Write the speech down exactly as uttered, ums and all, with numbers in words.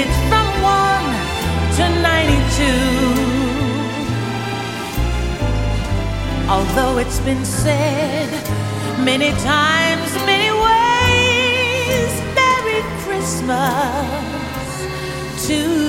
digits from one to ninety-two. Although it's been said many times, many ways, Merry Christmas to